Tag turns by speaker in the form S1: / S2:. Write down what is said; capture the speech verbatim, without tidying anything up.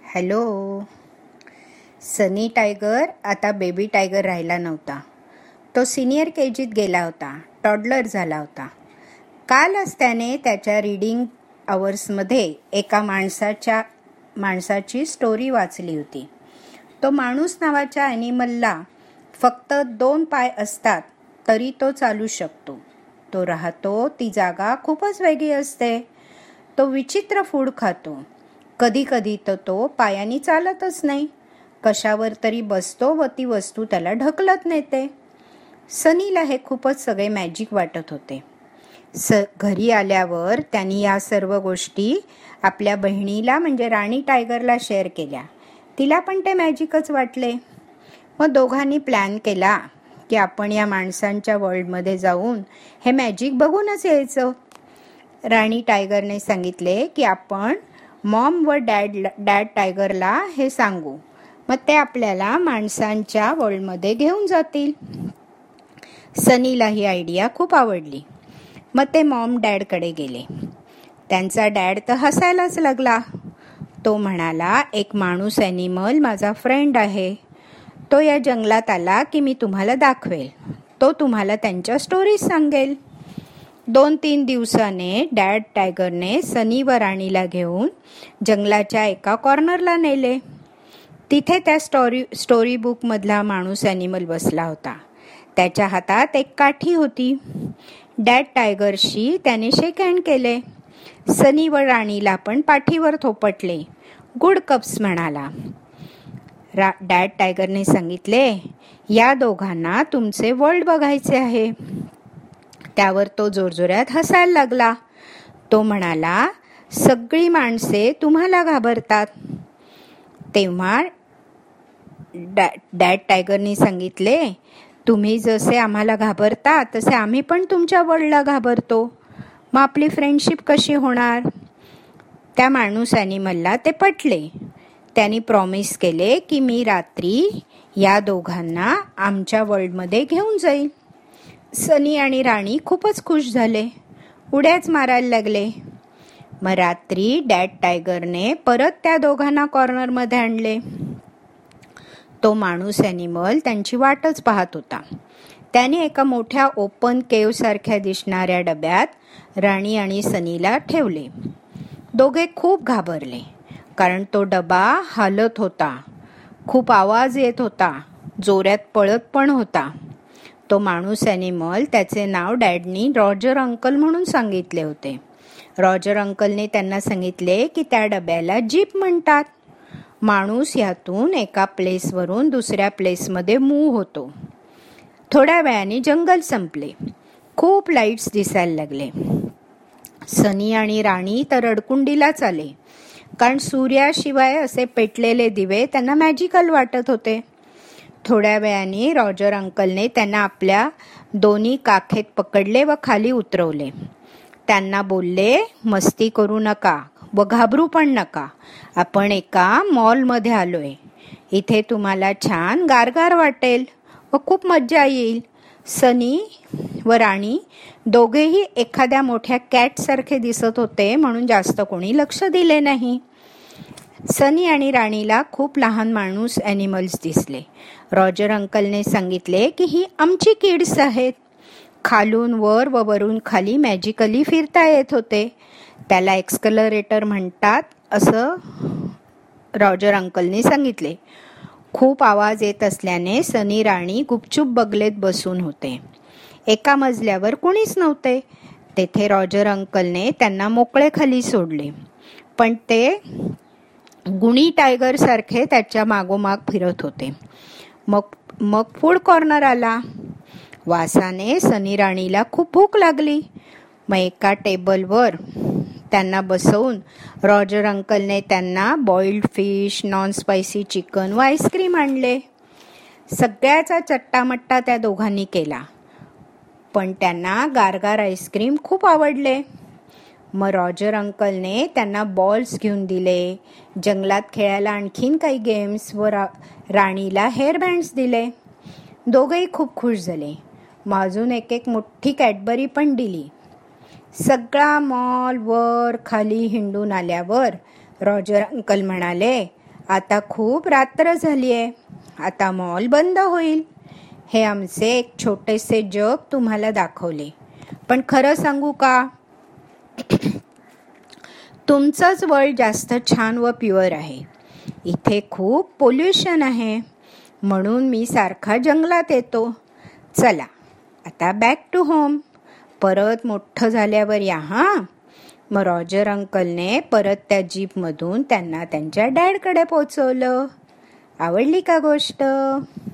S1: Hello. Sunny tiger आता baby tiger राहिला नव्हता. तो सिनियर के जीत गेला होता, टॉडलर झाला होता. कालच त्याने त्याच्या रीडिंग आवर्समध्ये एका माणसाच्या माणसाची स्टोरी वाचली होती. तो माणूस नावाच्या ॲनिमलला फक्त दोन पाय असतात तरी तो चालू शकतो. तो राहतो ती जागा खूपच वेगळी असते. तो विचित्र फूड खातो. कधी कधी तर तो पायानी चालतच नाही. कशावर तरी बसतो व ती वस्तू त्याला ढकलत नेते. सनीला हे खूपच सगळे मॅजिक वाटत होते. स घरी आल्यावर त्यांनी या सर्व गोष्टी आपल्या बहिणीला म्हणजे राणी टायगरला शेअर केल्या. तिला पण ते मॅजिकच वाटले. मग दोघांनी प्लॅन केला की आपण या माणसांच्या वर्ल्डमध्ये जाऊन हे मॅजिक बघूनच यायचं. राणी टायगरने सांगितले की आपण मॉम व डॅड डॅड टायगरला हे सांगू, मग ते आपल्याला माणसांच्या वर्ल्डमध्ये घेऊन जातील. सनीला ही आयडिया खूप आवडली. मग ते मॉम डॅडकडे गेले. त्यांचा डॅड तर हसायलाच लागला. तो म्हणाला, एक माणूस ॲनिमल माझा फ्रेंड आहे. तो या जंगलात आला की मी तुम्हाला दाखवेल. तो तुम्हाला त्यांच्या स्टोरीज सांगेल. दोन तीन दिवसाने डॅड टायगरने सनी व राणीला घेऊन जंगलाच्या एका कॉर्नरला नेले. तिथे त्या स्टोरी स्टोरी बुकमधला माणूस ॲनिमल बसला होता. त्याच्या हातात एक काठी होती. डॅड टायगरशी त्याने शेक हँड केले. सनी व राणीला पण पाठीवर थोपटले. गुड कप्स म्हणाला. रा डॅड टायगरने सांगितले, या दोघांना तुमचे वर्ल्ड बघायचे आहे. त्यावर तो जोरजोरात हसायला लागला. तो म्हणाला, सगळी माणसे तुम्हाला घाबरतात. तेव्हा डॅ डॅड टायगरने सांगितले, तुम्ही जसे आम्हाला घाबरता तसे आम्ही पण तुमच्या वर्ल्डला घाबरतो. मग आपली फ्रेंडशिप कशी होणार? त्या माणूस ॲनिमलला ते पटले. त्यांनी प्रॉमिस केले की मी रात्री या दोघांना आमच्या वर्ल्डमध्ये घेऊन जाईल. सनी आणि राणी खूपच खुश झाले. उड्याच मारायला लागले. मग रात्री डॅड टायगरने परत त्या दोघांना कॉर्नरमध्ये आणले. तो माणूस ॲनिमल त्यांची वाटच पाहत होता. त्याने एका मोठ्या ओपन केव सारख्या दिसणाऱ्या डब्यात राणी आणि सनीला ठेवले. दोघे खूप घाबरले, कारण तो डबा हालत होता. खूप आवाज येत होता. जोरात पळत पण होता. तो माणूस ॲनिमल, त्याचे नाव डॅडनी रॉजर अंकल म्हणून सांगितले होते. रॉजर अंकलने त्यांना सांगितले की त्या डब्याला जीप म्हणतात. माणूस यातून एका प्लेसवरून दुसऱ्या प्लेसमध्ये मूव्ह होतो. थोड्या वेळाने जंगल संपले. खूप लाईट्स दिसायला लागले. सनी आणि राणी तर रडकुंडीलाच आले, कारण सूर्याशिवाय असे पेटलेले दिवे त्यांना मॅजिकल वाटत होते. थोड्या वेळाने रॉजर अंकलने त्यांना आपल्या दोन्ही काखेत पकडले व खाली उतरवले. त्यांना बोलले, मस्ती करू नका व घाबरू पण नका. आपण एका मॉलमध्ये आलोय. इथे तुम्हाला छान गारगार वाटेल व खूप मज्जा येईल. सनी व राणी दोघेही एखाद्या मोठ्या कॅटसारखे दिसत होते, म्हणून जास्त कोणी लक्ष दिले नाही. सनी आणि राणीला खूप लहान माणूस ॲनिमल्स दिसले. रॉजर अंकलने सांगितले की ही आमची किड्स आहेत. खालून वर व वरून खाली मॅजिकली फिरता येत होते. त्याला एक्सकलरेटर म्हणतात असं रॉजर अंकलने सांगितले. खूप आवाज येत असल्याने सनी राणी गुपचूप बगलेत बसून होते. एका मजल्यावर कुणीच नव्हते. तेथे रॉजर अंकलने त्यांना मोकळे खाली सोडले, पण ते गुणी टायगर सारखे त्याच्या मागोमाग फिरत होते. मग मग फूड कॉर्नर आला. वासाने सनी राणीला खूप भूक लागली. मग एका टेबलवर त्यांना बसवून रॉजर अंकलने त्यांना boiled fish, non spicy chicken व आईस्क्रीम आणले. सगळ्याचा चट्टामट्टा त्या दोघांनी केला, पण त्यांना गारगार आईस्क्रीम खूप आवडले. मग रॉजर अंकलने त्यांना बॉल्स घेऊन दिले. जंगलात खेळायला आणखीन काही गेम्स व रा राणीला हेअर बँड्स दिले. दोघेही खूप खुश झाले. मग अजून एक एक मोठी कॅडबरी पण दिली. सगळा मॉल वर खाली हिंडून आल्यावर रॉजर अंकल म्हणाले, आता खूप रात्र झाली आहे. आता मॉल बंद होईल. हे आमचे एक छोटेसे जग तुम्हाला दाखवले. पण खरं सांगू का, तुमचंच वर्ल्ड जास्त छान व प्युअर आहे. इथे खूप पोल्युशन आहे, म्हणून मी सारखा जंगलात येतो. चला आता बॅक टू होम. परत मोठं झाल्यावर या हां. मग रॉजर अंकलने परत त्या जीपमधून त्यांना त्यांच्या डॅडकडे पोचवलं. आवडली का गोष्ट?